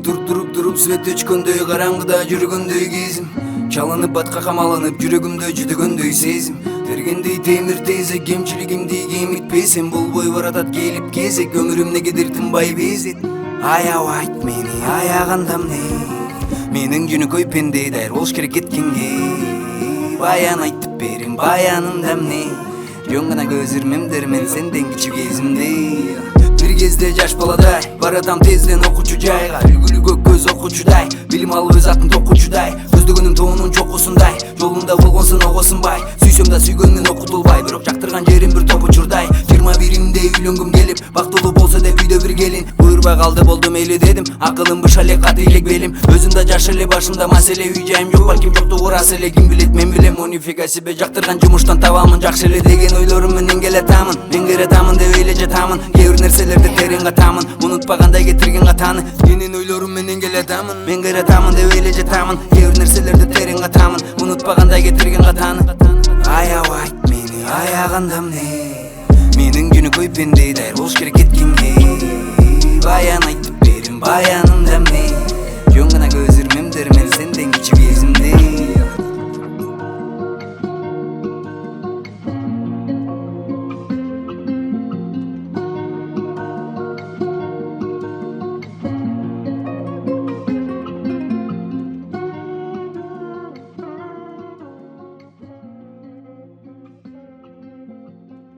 Durup свет өчкөндөй караңгыда жүргөндөй кезим чалынып батка камалынып жүрөгүмдө жүдөгөндөй сезим тергендей темир тезек кемчилигимди кемитпесем болбой баратат келип кезек өмүрүмдө кедир тынбай безет аябайт мени аяганда эмне менин жөнөкөй пенде дайыр болуш керек кеткенге баян айтып берем баянымда эмне жөн гана көз ирмемдермен сенден кичүү кезимде бир кезде жаш баладай баратам тезден окуучу жайга үлгүлүү көк көз окуучудай билим алып өз атын токуучудай көздөгөнүм тоонун чокусундай жолунда болгон сынок осунбай сүйсөм да сүйгөнүн окутулбай бирок жактырган жерим бир топ учурдай 21-имде үйлөнгүм келип бактылуу болсо деп үйдө бир келин буйрбай калды болду мейли дедим акылым быша эле каты элек белим өзүм да жаш эле башымда маселе үй жайым жок балким жоктугу рас эле ким билет мен билем унифига себе жактырган жумуштан табамын жакшы эле деген ойлорум менен келатамын мен кератамын деп эле жатамын кээ бир нерселерди терең катамын унутпагандай кетирген катаны менин ойлорум менен келатамын мен кератамын деп эле жатамын кээ бир нерселерди терең катамын унутпагандай кетирген катаны аябайт мени аяганда эмне менин жөнөкөй пенде дайыр болуш керек кеткенге баян айтып берем баян